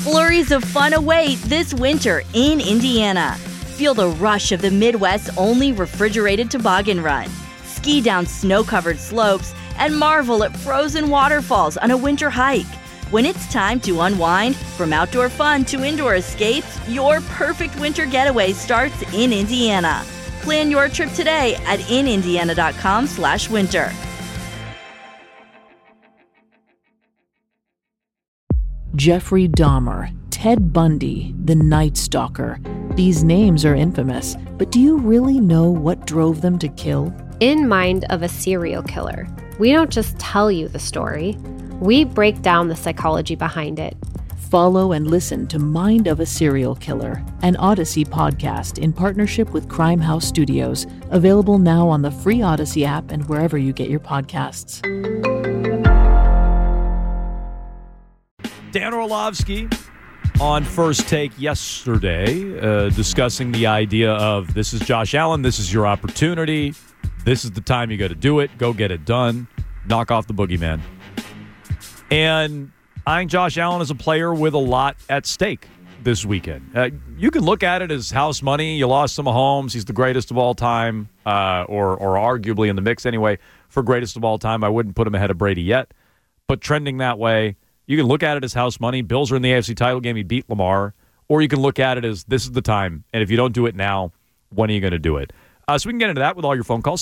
Flurries of fun await this winter in Indiana. Feel the rush of the Midwest's only refrigerated toboggan run. Ski down snow-covered slopes and marvel at frozen waterfalls on a winter hike. When it's time to unwind, from outdoor fun to indoor escapes, your perfect winter getaway starts in Indiana. Plan your trip today at inindiana.com/winter. Jeffrey Dahmer, Ted Bundy, the Night Stalker. These names are infamous, but do you really know what drove them to kill? In Mind of a Serial Killer, we don't just tell you the story, we break down the psychology behind it. Follow and listen to Mind of a Serial Killer, an Odyssey podcast in partnership with Crime House Studios, available now on the free Odyssey app and wherever you get your podcasts. Dan Orlovsky on First Take yesterday, discussing the idea of this is Josh Allen, this is your opportunity, this is the time you got to do it, go get it done, knock off the boogeyman. And I think Josh Allen is a player with a lot at stake this weekend. You can look at it as house money. You lost to Mahomes. He's the greatest of all time, or arguably in the mix anyway, for greatest of all time. I wouldn't put him ahead of Brady yet, but trending that way. You can look at it as house money. Bills are in the AFC title game. He beat Lamar. Or you can look at it as this is the time, and if you don't do it now, when are you going to do it? So we can get into that with all your phone calls,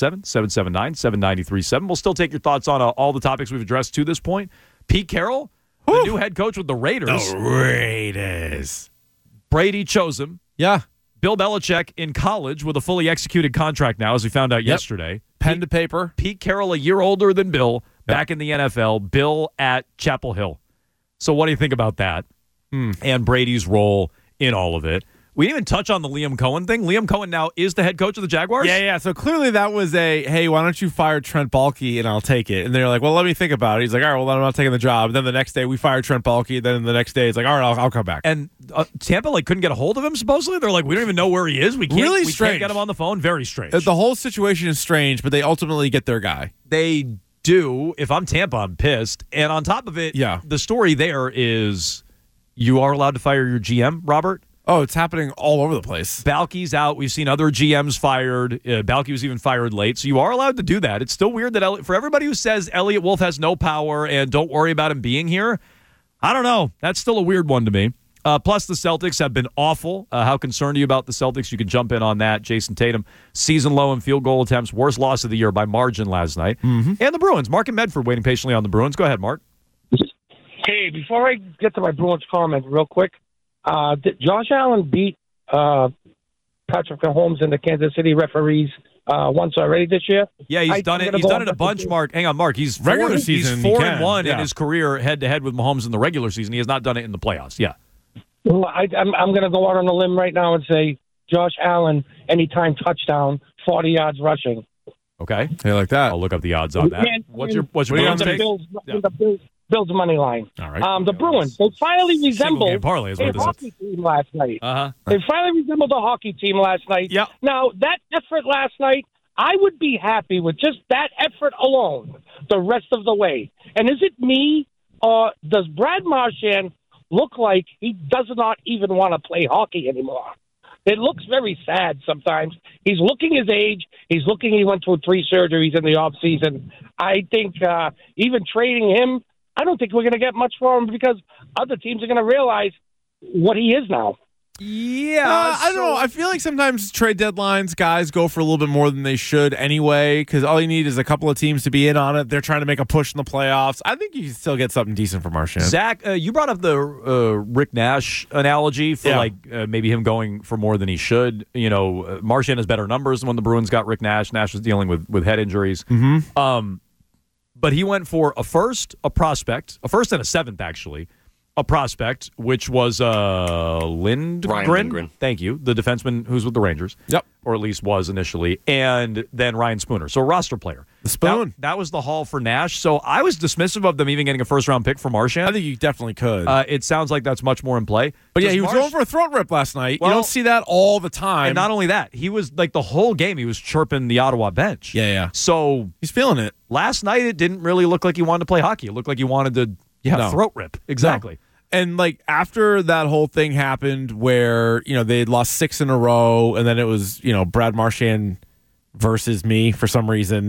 617-779-7937. We'll still take your thoughts on all the topics we've addressed to this point. Pete Carroll, the new head coach with the Raiders. The Raiders. Brady chose him. Yeah. Bill Belichick in college with a fully executed contract now, as we found out yesterday. Pen to paper. Pete Carroll, a year older than Bill, back in the NFL. Bill at Chapel Hill. So what do you think about that? And Brady's role in all of it? We didn't even touch on the Liam Cohen thing. Liam Cohen now is the head coach of the Jaguars? Yeah. So clearly that was hey, why don't you fire Trent Baalke and I'll take it. And they're like, well, let me think about it. He's like, all right, well, then I'm not taking the job. And then the next day we fired Trent Baalke. Then the next day it's like, all right, I'll come back. And Tampa couldn't get a hold of him, supposedly? They're like, we don't even know where he is. We can't get him on the phone. Very strange. The whole situation is strange, but they ultimately get their guy. They do. If I'm Tampa, I'm pissed. And on top of it, the story there is you are allowed to fire your GM, Robert. Oh, it's happening all over the place. Baalke's out. We've seen other GMs fired. Baalke was even fired late. So you are allowed to do that. It's still weird that for everybody who says Elliot Wolf has no power and don't worry about him being here, I don't know. That's still a weird one to me. Plus, the Celtics have been awful. How concerned are you about the Celtics? You can jump in on that. Jason Tatum, season low in field goal attempts. Worst loss of the year by margin last night. And the Bruins. Mark and Medford waiting patiently on the Bruins. Go ahead, Mark. Hey, before I get to my Bruins comment real quick, did Josh Allen beat Patrick Mahomes and the Kansas City referees once already this year? Yeah, he's done it. He's done it a bunch, Mark. Hang on, Mark. He's regular season. He's 4-1 in his career head-to-head with Mahomes in the regular season. He has not done it in the playoffs. Yeah. Well, I'm going to go out on a limb right now and say Josh Allen, anytime touchdown, 40 yards rushing. Okay. Hey, like that. I'll look up the odds on that. What's your Bruins take? Bills money line. All right. The Bruins, they finally resembled parlay is a what hockey team last night. Uh-huh. They finally resembled a hockey team last night. Yep. Now, that effort last night, I would be happy with just that effort alone the rest of the way. And is it me, or does Brad Marchand look like he does not even want to play hockey anymore? It looks very sad sometimes. He's looking his age. He went through 3 surgeries in the offseason. I think even trading him, I don't think we're going to get much for him because other teams are going to realize what he is now. Yeah. I don't know. I feel like sometimes trade deadlines, guys go for a little bit more than they should anyway, because all you need is a couple of teams to be in on it. They're trying to make a push in the playoffs. I think you can still get something decent from Marchand. Zach, you brought up the Rick Nash analogy for maybe him going for more than he should. You know, Marchand has better numbers than when the Bruins got Rick Nash. Nash was dealing with head injuries. Mm-hmm. But he went for a first, a prospect, a first and a seventh, actually. A prospect, which was Lindgren. Ryan Lindgren. Thank you. The defenseman who's with the Rangers. Yep. Or at least was initially. And then Ryan Spooner. So a roster player. The Spoon. That was the haul for Nash. So I was dismissive of them even getting a first-round pick for Marchand. I think you definitely could. It sounds like that's much more in play. But yeah, he was going for a throat rip last night. You don't see that all the time. And not only that, he was like the whole game, he was chirping the Ottawa bench. Yeah. So he's feeling it. Last night, it didn't really look like he wanted to play hockey. It looked like he wanted to throat rip. Exactly. No. And like after that whole thing happened where, they had lost 6 in a row and then it was, Brad Marchand versus me for some reason.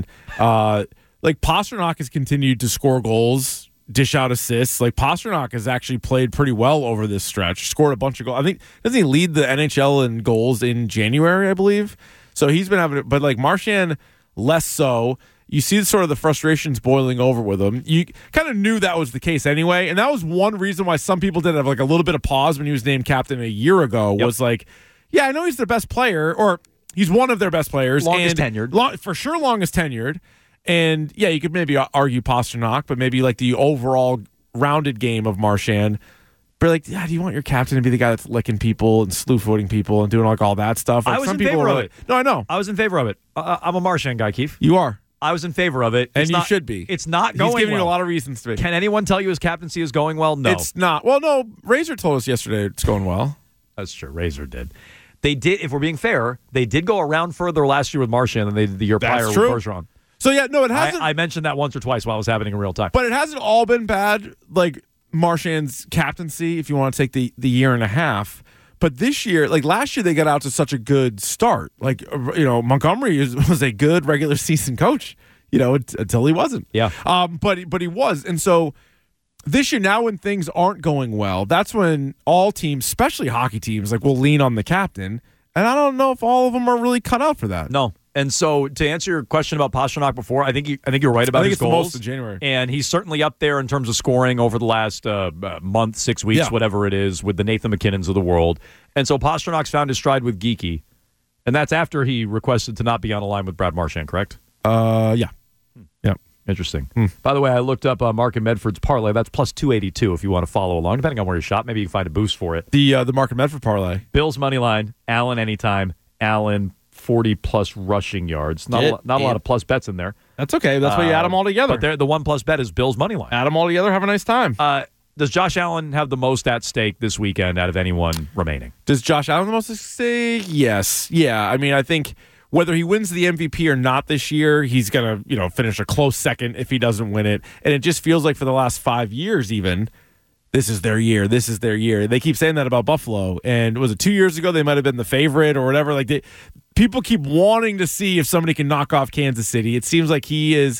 Like Pasternak has continued to score goals, dish out assists. Like Pasternak has actually played pretty well over this stretch, scored a bunch of goals. I think, doesn't he lead the NHL in goals in January, I believe? So he's been having it, but like Marchand less so. You see sort of the frustrations boiling over with him. You kind of knew that was the case anyway, and that was one reason why some people did have like a little bit of pause when he was named captain a year ago. Was like, yeah, I know he's their best player, or he's one of their best players, longest tenured, for sure, longest tenured. And yeah, you could maybe argue Pasternak, but maybe like the overall rounded game of Marchand. But like, yeah, do you want your captain to be the guy that's licking people and slew-footing people and doing like all that stuff? Like, I was in favor of it. No, I know. I was in favor of it. I'm a Marchand guy, Keith. You are. I was in favor of it. And you should be. It's not going well. He's giving you a lot of reasons to be. Can anyone tell you his captaincy is going well? No. It's not. Well, no. Razor told us yesterday it's going well. That's true. Razor did. They did, if we're being fair, they did go around further last year with Marchand than they did the year prior with Bergeron. So, yeah, no, it hasn't. I mentioned that once or twice while it was happening in real time. But it hasn't all been bad, like Marchand's captaincy, if you want to take the year and a half. But this year, like last year, they got out to such a good start. Like, Montgomery was a good regular season coach. Until he wasn't. Yeah. But he was. And so this year, now when things aren't going well, that's when all teams, especially hockey teams, like will lean on the captain. And I don't know if all of them are really cut out for that. No. And so to answer your question about Pasternak before, I think you're right about his goals. The most in January. And he's certainly up there in terms of scoring over the last month, 6 weeks, whatever it is, with the Nathan McKinnons of the world. And so Pasternak's found his stride with Geekie. And that's after he requested to not be on a line with Brad Marchand, correct? Yeah. Yeah. Interesting. By the way, I looked up Mark and Medford's parlay. That's plus 282 if you want to follow along, depending on where you shot. Maybe you can find a boost for it. The Mark and Medford parlay. Bills money line, Allen anytime, Allen 40-plus rushing yards. Not a lot of plus bets in there. That's okay. That's why you add them all together. But the one plus bet is Bills money line. Add them all together. Have a nice time. Does Josh Allen have the most at stake this weekend out of anyone remaining? Does Josh Allen have the most at stake? Yes. Yeah. I mean, I think whether he wins the MVP or not this year, he's going to, finish a close second if he doesn't win it. And it just feels like for the last 5 years even, this is their year. This is their year. They keep saying that about Buffalo. And was it 2 years ago they might have been the favorite or whatever? Like people keep wanting to see if somebody can knock off Kansas City. It seems like he is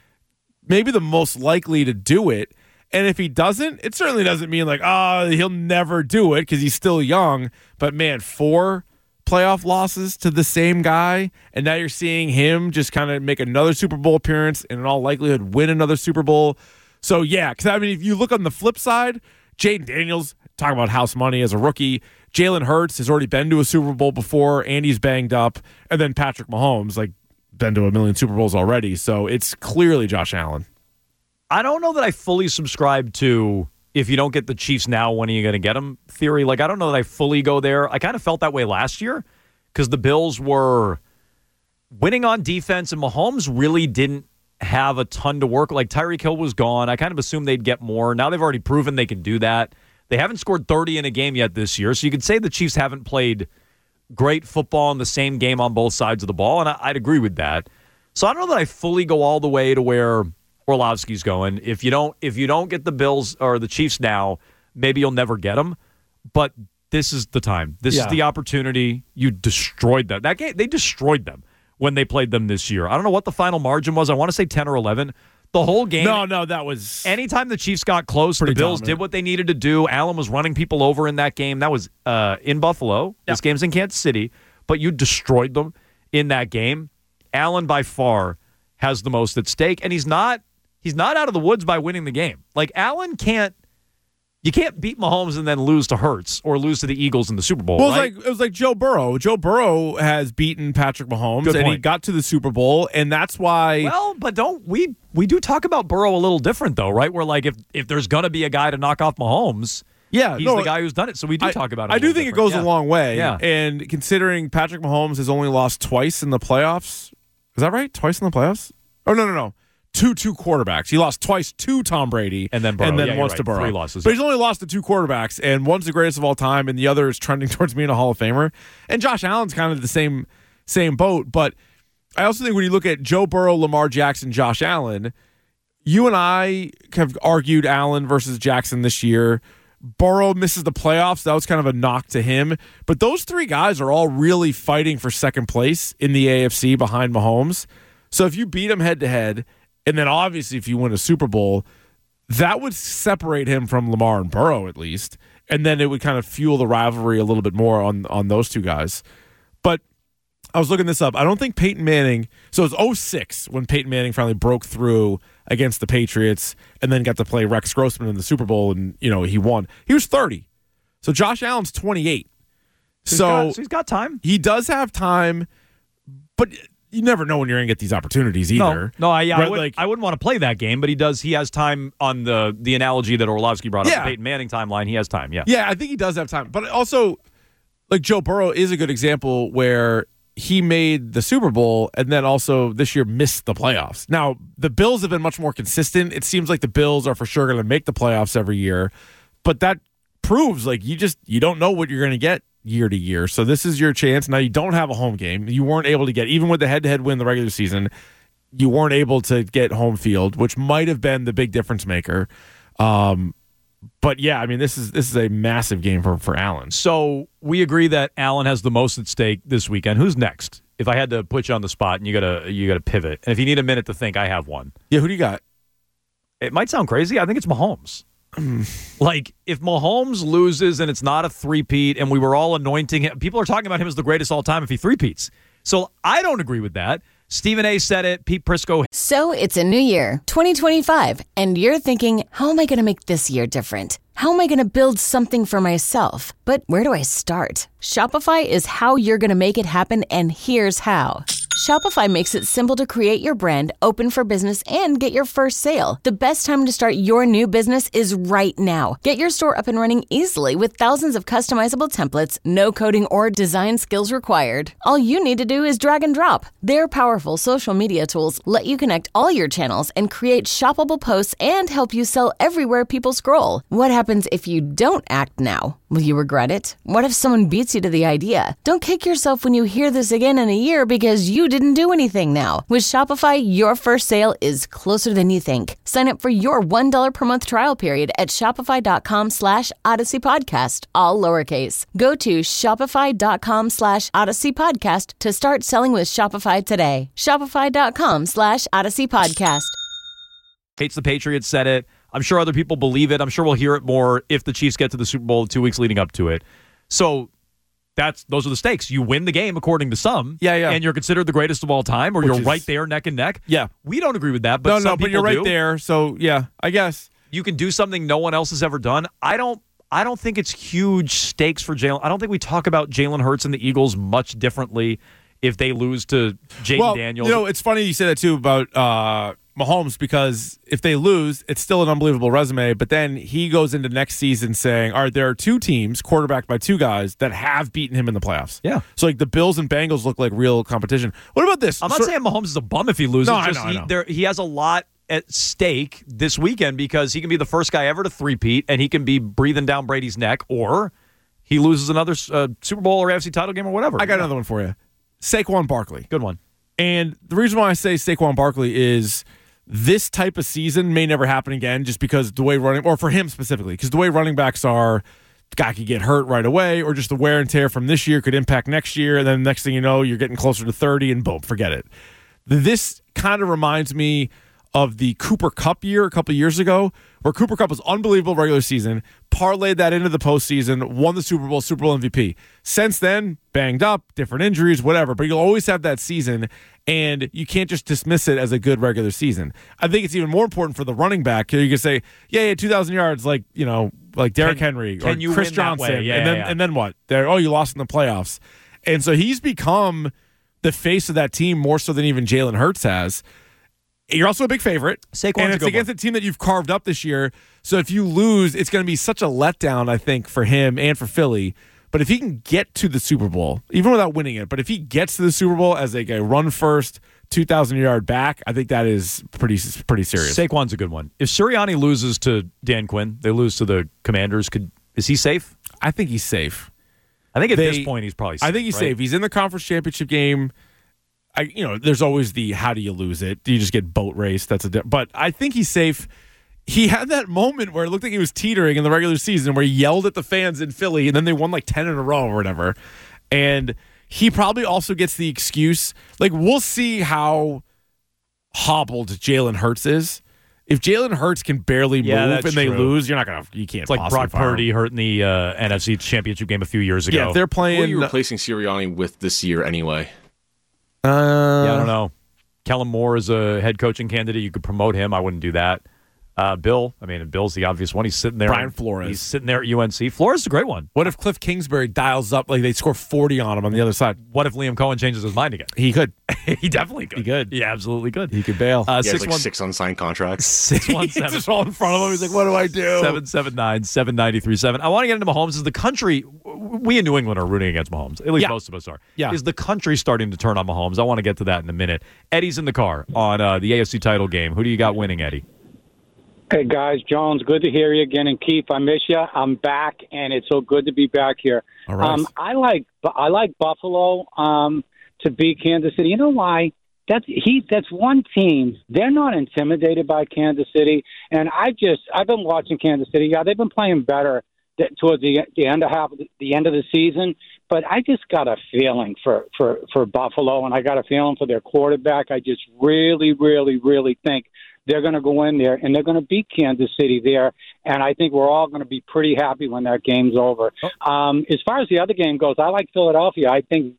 maybe the most likely to do it. And if he doesn't, it certainly doesn't mean like, he'll never do it because he's still young. But man, 4 playoff losses to the same guy, and now you're seeing him just kind of make another Super Bowl appearance and in all likelihood win another Super Bowl. So yeah, because I mean, if you look on the flip side, Jaden Daniels, talking about house money as a rookie, Jalen Hurts has already been to a Super Bowl before, and he's banged up, and then Patrick Mahomes, like, been to a million Super Bowls already. So it's clearly Josh Allen. I don't know that I fully subscribe to if you don't get the Chiefs now, when are you going to get them theory. Like, I don't know that I fully go there. I kind of felt that way last year because the Bills were winning on defense and Mahomes really didn't have a ton to work. Like, Tyreek Hill was gone. I kind of assumed they'd get more. Now they've already proven they can do that. They haven't scored 30 in a game yet this year, so you could say the Chiefs haven't played great football in the same game on both sides of the ball, and I'd agree with that. So I don't know that I fully go all the way to where Orlovsky's going. If you don't get the Bills or the Chiefs now, maybe you'll never get them. But this is the time. This is the opportunity. You destroyed them. That game, they destroyed them when they played them this year. I don't know what the final margin was. I want to say 10 or 11. The whole game. No, that was. Anytime the Chiefs got close, the Bills did what they needed to do. Allen was running people over in that game. That was in Buffalo. Yep. This game's in Kansas City. But you destroyed them in that game. Allen by far has the most at stake, and he's not out of the woods by winning the game. Like, Allen you can't beat Mahomes and then lose to Hurts or lose to the Eagles in the Super Bowl. Well, right? It was like Joe Burrow. Joe Burrow has beaten Patrick Mahomes, and he got to the Super Bowl, and that's why. Well, but we do talk about Burrow a little different though, right? Where like if there's gonna be a guy to knock off Mahomes, he's the guy who's done it. So we do talk about it. I do think it goes a long way. Yeah. And considering Patrick Mahomes has only lost twice in the playoffs, is that right? Twice in the playoffs? Oh no. Two quarterbacks. He lost twice to Tom Brady and then once to Burrow. 3 losses. But he's only lost to 2 quarterbacks, and one's the greatest of all time, and the other is trending towards being a Hall of Famer. And Josh Allen's kind of the same boat. But I also think when you look at Joe Burrow, Lamar Jackson, Josh Allen, you and I have argued Allen versus Jackson this year. Burrow misses the playoffs. That was kind of a knock to him. But those three guys are all really fighting for second place in the AFC behind Mahomes. So if you beat him head-to-head, and then obviously if you win a Super Bowl, that would separate him from Lamar and Burrow at least. And then it would kind of fuel the rivalry a little bit more on those two guys. But I was looking this up. I don't think Peyton Manning – so it was 2006 when Peyton Manning finally broke through against the Patriots and then got to play Rex Grossman in the Super Bowl, and he won. He was 30. So Josh Allen's 28. So he's got time. He does have time, but you never know when you're going to get these opportunities either. No, I Right, wouldn't want to play that game, but he does. He has time on the analogy that Orlovsky brought up, Yeah. the Peyton Manning timeline. He has time, yeah. Yeah, I think he does have time. But also, like Joe Burrow is a good example where he made the Super Bowl and then also this year missed the playoffs. Now, the Bills have been much more consistent. It seems like the Bills are for sure going to make the playoffs every year. But that proves like you don't know what you're going to get year to year. So this is your chance. Now you don't have a home game. You weren't able to get, even with the head-to-head win in the regular season, you weren't able to get home field, which might have been the big difference maker. But yeah, I mean, this is a massive game for Allen. So we agree that Allen has the most at stake this weekend. Who's next? If I had to put you on the spot and you gotta pivot, and if you need a minute to think, I have one. Yeah, who do you got? It might sound crazy. I think it's Mahomes. Like, if Mahomes loses and it's not a three-peat and we were all anointing him, people are talking about him as the greatest all time if he three-peats. So I don't agree with that. Stephen A. said it. Pete Prisco. So it's a new year, 2025, and you're thinking, how am I going to make this year different? How am I going to build something for myself? But where do I start? Shopify is how you're going to make it happen, and here's how. Shopify makes it simple to create your brand, open for business, and get your first sale. The best time to start your new business is right now. Get your store up and running easily with thousands of customizable templates, no coding or design skills required. All you need to do is drag and drop. Their powerful social media tools let you connect all your channels and create shoppable posts and help you sell everywhere people scroll. What happens if you don't act now? Will you regret it? What if someone beats you to the idea? Don't kick yourself when you hear this again in a year because you didn't do anything now. With Shopify, your first sale is closer than you think. Sign up for your $1 per month trial period at shopify.com/Odyssey Podcast, all lowercase. Go to shopify.com/Odyssey Podcast to start selling with Shopify today. Shopify.com/Odyssey Podcast. Hates the Patriots, said it. I'm sure other people believe it. I'm sure we'll hear it more if the Chiefs get to the Super Bowl 2 weeks leading up to it. So those are the stakes. You win the game according to some, and you're considered the greatest of all time, or you're right there neck and neck. Yeah, we don't agree with that, but some but people you're right do. there. So yeah, I guess you can do something no one else has ever done. I don't think it's huge stakes for Jalen. I don't think we talk about Jalen Hurts and the Eagles much differently if they lose to Jaden Daniels. It's funny you say that too about Mahomes, because if they lose, it's still an unbelievable resume. But then he goes into next season saying, all right, there are two teams quarterbacked by two guys that have beaten him in the playoffs. Yeah. So like the Bills and Bengals look like real competition. What about this? I'm not saying Mahomes is a bum if he loses. No, I know. He has a lot at stake this weekend because he can be the first guy ever to three-peat and he can be breathing down Brady's neck, or he loses another Super Bowl or AFC title game or whatever. I got another one for you. Saquon Barkley. Good one. And the reason why I say Saquon Barkley is this type of season may never happen again, just because the way or for him specifically, because the way running backs are, the guy could get hurt right away, or just the wear and tear from this year could impact next year, and then next thing you know, you're getting closer to 30, and boom, forget it. This kind of reminds me of the Cooper Kupp year a couple of years ago, where Cooper Kupp was unbelievable regular season, parlayed that into the postseason, won the Super Bowl MVP. Since then, banged up, different injuries, whatever, but you'll always have that season, and you can't just dismiss it as a good regular season. I think it's even more important for the running back. You can say, yeah, 2,000 yards, like Derrick Henry or Chris Johnson, and then what? You lost in the playoffs. And so he's become the face of that team more so than even Jalen Hurts has. You're also a big favorite. Saquon's and it's against a team that you've carved up this year. So if you lose, it's going to be such a letdown, I think, for him and for Philly. But if he can get to the Super Bowl, even without winning it, but if he gets to the Super Bowl as a run first, 2,000-yard back, I think that is pretty serious. Saquon's a good one. If Sirianni loses to Dan Quinn, they lose to the Commanders, is he safe? I think he's safe. I think at this point he's probably safe. I think he's safe. He's in the conference championship game. There's always the how do you lose it? Do you just get boat raced? But I think he's safe. he had that moment where it looked like he was teetering in the regular season where he yelled at the fans in Philly, and then they won like 10 in a row or whatever. And he probably also gets the excuse. Like, we'll see how hobbled Jalen Hurts is. If Jalen Hurts can barely move and they lose, you can't. It's like Brock Purdy hurting the NFC Championship game a few years ago. Yeah, if they're playing. Who are you replacing Sirianni with this year anyway? I don't know. Kellen Moore is a head coaching candidate. You could promote him. I wouldn't do that. Bill's the obvious one. He's sitting there. Brian Flores. He's sitting there at UNC. Flores is a great one. What if Cliff Kingsbury dials up, like they score 40 on him on the other side? What if Liam Cohen changes his mind again? He could. He definitely could. He could. He absolutely could. He could bail. He has like 6 unsigned contracts. 617. Just all in front of him. He's like, what do I do? 779-7937. I want to get into Mahomes. Is the country, we in New England are rooting against Mahomes. At least most of us are. Yeah. Is the country starting to turn on Mahomes? I want to get to that in a minute. Eddie's in the car on the AFC title game. Who do you got winning, Eddie? Hey, guys, Jones, good to hear you again. And Keith, I miss you. I'm back, and it's so good to be back here. All right. I like Buffalo to beat Kansas City. You know why? That's one team. They're not intimidated by Kansas City. And I've been watching Kansas City. Yeah, they've been playing better towards the end of the season. But I just got a feeling for Buffalo, and I got a feeling for their quarterback. I just really, really, really think they're going to go in there, and they're going to beat Kansas City there. And I think we're all going to be pretty happy when that game's over. As far as the other game goes, I like Philadelphia. I think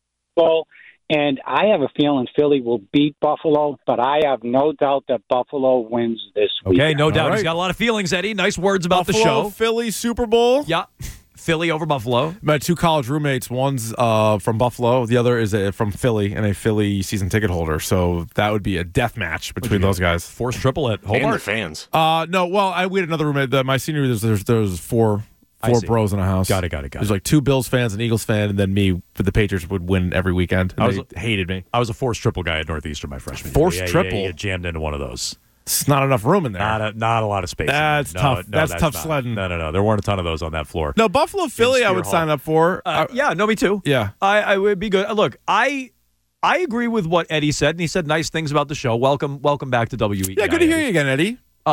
and I have a feeling Philly will beat Buffalo, but I have no doubt that Buffalo wins this week. Okay, no doubt. All right. He's got a lot of feelings, Eddie. Nice words about Buffalo, the show. Philly, Super Bowl. Yeah. Philly over Buffalo. My 2 college roommates, one's from Buffalo, the other is from Philly, and a Philly season ticket holder. So that would be a death match between those guys. Forced triple at Hobart. And the fans. No, well, we had another roommate. My senior year, there was four bros in a house. Got it. There's like 2 Bills fans, an Eagles fan, and then me. But the Patriots would win every weekend. They hated me. I was a forced triple guy at Northeastern my freshman year. Forced triple? Yeah, jammed into one of those. It's not enough room in there. Not a lot of space. That's tough. That's tough sledding. No. There weren't a ton of those on that floor. No, Buffalo, Philly, I would sign up for. Me too. Yeah. I would be good. Look, I agree with what Eddie said, and he said nice things about the show. Welcome back to WE. Yeah, good to hear you again, Eddie.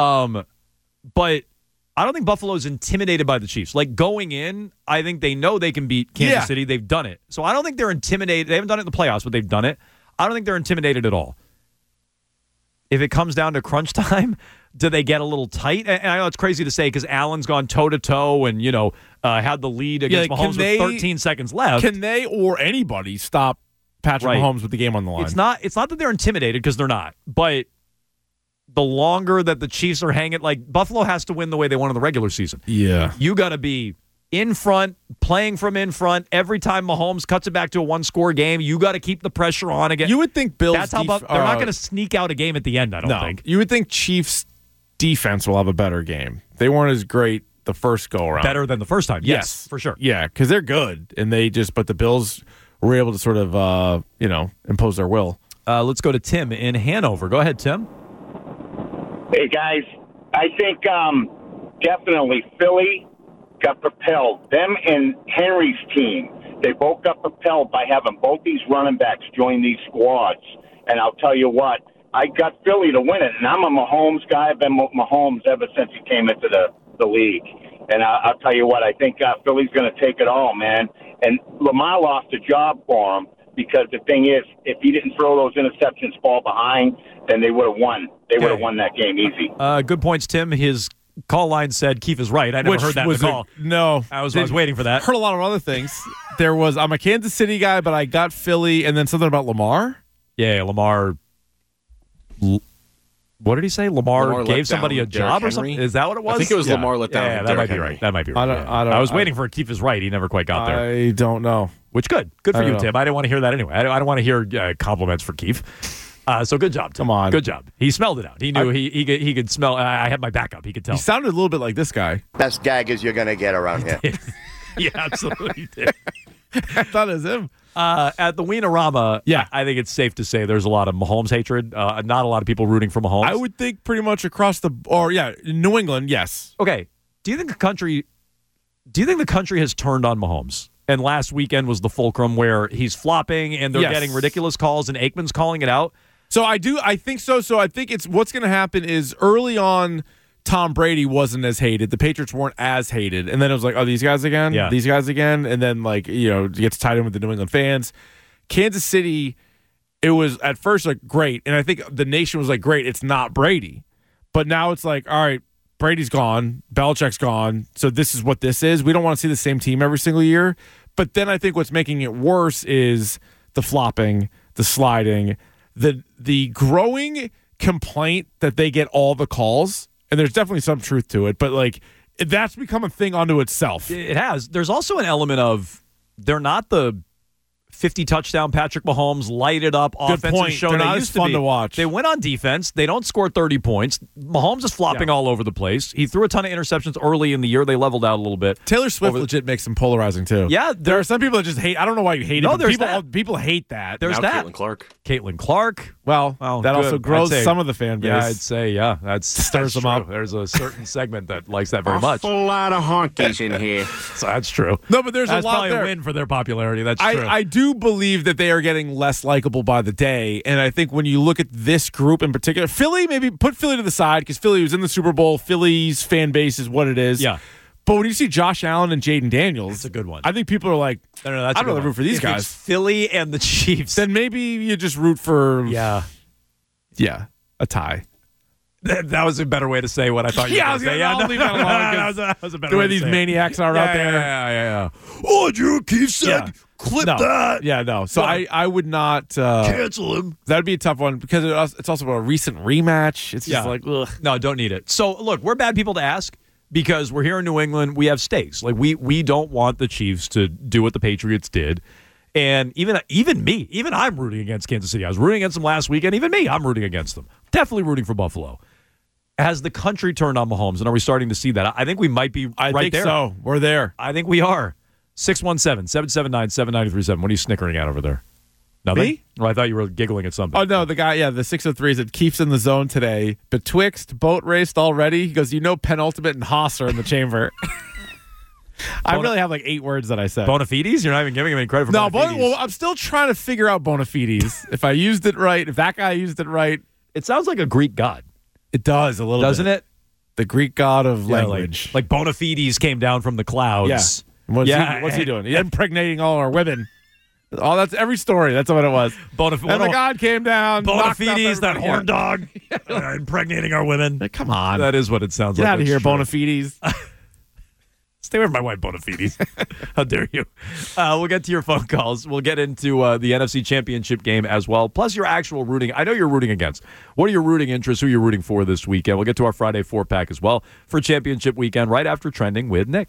But I don't think Buffalo's intimidated by the Chiefs. Like, going in, I think they know they can beat Kansas City. They've done it. So I don't think they're intimidated. They haven't done it in the playoffs, but they've done it. I don't think they're intimidated at all. If it comes down to crunch time, do they get a little tight? And I know it's crazy to say because Allen's gone toe-to-toe and, had the lead against Mahomes with 13 seconds left. Can they or anybody stop Patrick Mahomes with the game on the line? It's not that they're intimidated because they're not. But the longer that the Chiefs are hanging, like Buffalo has to win the way they won in the regular season. Yeah. You got to be in front, playing from in front. Every time Mahomes cuts it back to a one-score game, you got to keep the pressure on again. You would think Bills. That's how they're not going to sneak out a game at the end. I don't think. You would think Chiefs defense will have a better game. They weren't as great the first go around. Better than the first time. Yes, for sure. Yeah, because they're good, and but the Bills were able to sort of impose their will. Let's go to Tim in Hanover. Go ahead, Tim. Hey guys, I think definitely Philly got propelled. Them and Henry's team, they both got propelled by having both these running backs join these squads. And I'll tell you what, I got Philly to win it. And I'm a Mahomes guy. I've been Mahomes ever since he came into the league. And I'll tell you what, I think Philly's going to take it all, man. And Lamar lost a job for him because the thing is, if he didn't throw those interceptions fall behind, then they would have won. They would have won that game easy. Good points, Tim. His call line said Keith is right. I never heard that in the call. I was waiting for that. Heard a lot of other things. I'm a Kansas City guy, but I got Philly, and then something about Lamar. Yeah, Lamar. What did he say? Lamar gave somebody a job or something? Is that what it was? I think it was Lamar let down. Yeah, that might be right. That might be right. I was waiting for Keith is right. He never quite got there. I don't know. Which good for you, Tim. I didn't want to hear that anyway. I don't want to hear compliments for Keith. So good job, Tim. Come on. Good job. He smelled it out. He knew he could smell. I had my backup. He could tell. He sounded a little bit like this guy. Best gaggers you're going to get around here. Yeah, absolutely did. I thought it was him. At the Wienerama, I think it's safe to say there's a lot of Mahomes hatred. Not a lot of people rooting for Mahomes. I would think pretty much across New England, yes. Okay. Do you think the country has turned on Mahomes? And last weekend was the fulcrum where he's flopping and they're getting ridiculous calls and Aikman's calling it out. So I think so. So I think what's going to happen is early on, Tom Brady wasn't as hated. The Patriots weren't as hated. And then it was like, oh, these guys again? Yeah. These guys again? And then, like, it gets tied in with the New England fans. Kansas City, it was at first like great. And I think the nation was like, great, it's not Brady. But now it's like, all right, Brady's gone. Belichick's gone. So this is what this is. We don't want to see the same team every single year. But then I think what's making it worse is the flopping, the sliding, the growing complaint that they get all the calls. And there's definitely some truth to it, but like that's become a thing unto itself. It has. There's also an element of they're not the 50 touchdown Patrick Mahomes lighted up offensive show they're they not used as fun to be. to watch. They went on defense. They don't score 30 points. Mahomes is flopping all over the place. He threw a ton of interceptions early in the year. They leveled out a little bit. Taylor Swift legit makes them polarizing too. Yeah, there are some people that just hate. I don't know why you hate it. But people hate that. There's now that. Caitlin Clark. Well, that good. also grows I'd say, some of the fan base. Yeah, I'd say that stirs them up. There's a certain segment that likes that very much. A lot of honkies in here. So that's true. No, but there's that's a lot probably there. a win for their popularity. That's true. I do believe that they are getting less likable by the day, and I think when you look at this group in particular, Philly, maybe put Philly to the side because Philly was in the Super Bowl. Philly's fan base is what it is. Yeah. But when you see Josh Allen and Jaden Daniels, that's a good one. I think people are like, no, that's I'd rather root for these guys. It's Philly and the Chiefs. Then maybe you just root for a tie. That was a better way to say what I thought you were going to say. I'll leave that alone. that was a better the way way to these say maniacs are out there. Yeah. Oh, Drew Keefe said, clip that. Yeah, no. So I would not cancel him. That would be a tough one because it's also a recent rematch. It's just like, ugh. No, don't need it. So, look, we're bad people to ask because we're here in New England. We have stakes. Like, we don't want the Chiefs to do what the Patriots did. And even I'm rooting against Kansas City. I was rooting against them last weekend. Even me, I'm rooting against them. Definitely rooting for Buffalo. Has the country turned on Mahomes, and are we starting to see that? I think we might be I right think there. So. We're there. I think we are. 617-779-7937. What are you snickering at over there? Nothing? Me? Well, I thought you were giggling at something. Oh, no, the guy, the 603 said Keefe's in the zone today. Betwixt boat raced already. He goes, Penultimate and Haas are in the chamber. I really have like 8 words that I said. Bonafides? You're not even giving him any credit for Bonafides. Well, I'm still trying to figure out Bonafides. If I used it right, if that guy used it right. It sounds like a Greek god. It does a little bit. Doesn't it? The Greek god of language. Like Bonafides came down from the clouds. Yeah. What's he doing? He's impregnating all our women. Oh, that's every story. That's what it was. And the god came down. Bonafides, that horn dog, impregnating our women. Come on. That is what it sounds like. Get out of here, Bonafides. Stay away from my white Bonafides. How dare you? We'll get to your phone calls. We'll get into the NFC Championship game as well, plus your actual rooting. I know you're rooting against. What are your rooting interests? Who are you rooting for this weekend? We'll get to our Friday 4-pack as well for Championship weekend right after Trending with Nick.